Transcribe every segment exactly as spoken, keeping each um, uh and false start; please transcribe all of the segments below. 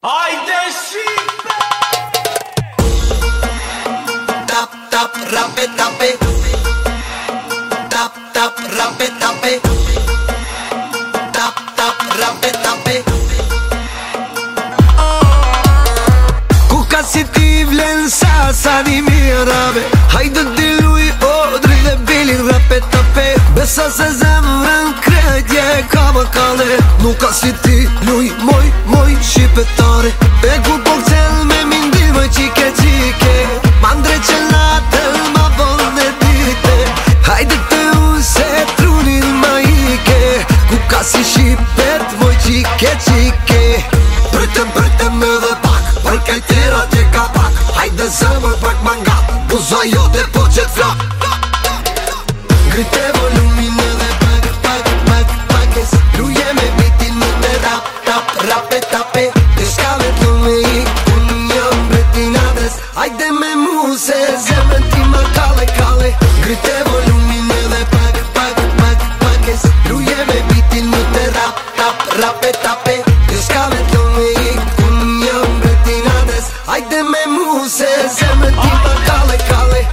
Hajde shipe! Tap, tap, rape, tape. Tap, tap, rape, tape. Tap, tap, rape, tape. Ku ka si ti vlen sa sa një mirave. Hajde diluj odri dhe bili rape, tape. Besa se zemrën krejtje ka më kale. Nuk ka si ti luj moj, moj shqipetare. E ku po këcel me mindim më qike qike. Ma ndre që natën ma bon e dite. Hajde të unë se trunin ma ike. Ku ka si shqipet moj qike qike. Prytëm prytëm edhe pak, për kajtera tje ka pak. Hajde zemër pak ma ngat, buza jote po qet flak. Grite volumin edhe pak, pak, pak, pakes. Luje me bitin në të rap, tap, rape, tape. Të shkave të me i, unë jam bretinades. Hajde me mu se zemën ti ma kale, kale. Grite volumin edhe pak, pak, pak, pakes. Luje me bitin në të rap, tap, rape, tape. Të shkave të me i, unë jam bretinades. Hajde me mu se zemën ti ma kale, kale.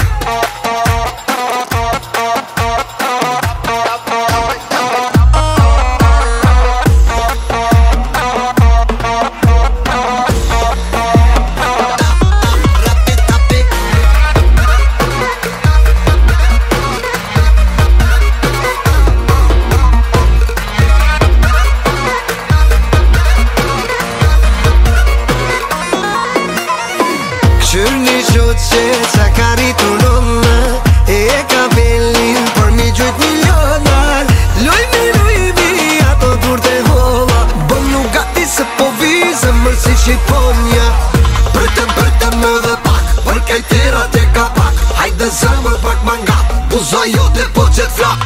Qyrë një qotë që qa ka rritur nëna. E e ka belin për një gjojt milionar. Lujmi, lujmi, ato dur të holla. Bëm nuk gati se po vizë mërë si Shqiponja. Prytëm, prytëm edhe pak, për kajtera tje ka pak. Hajde zemër pak ma ngat, buza jote po qet flak.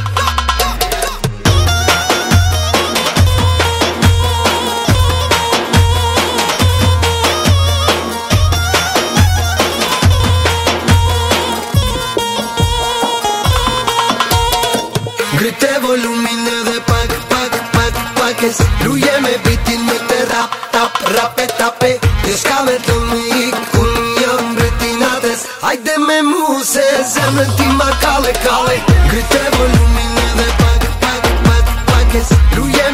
Grite volumin edhe pak, pak, pak, pakes. Luje me bitin me të rap, tap, rape, tape. Të shkave të me ik, unë jam bretinades. Hajde me mu se zemrën ti ma kale, kale. Grite volumin edhe pak, pak, pak, pakes. Luje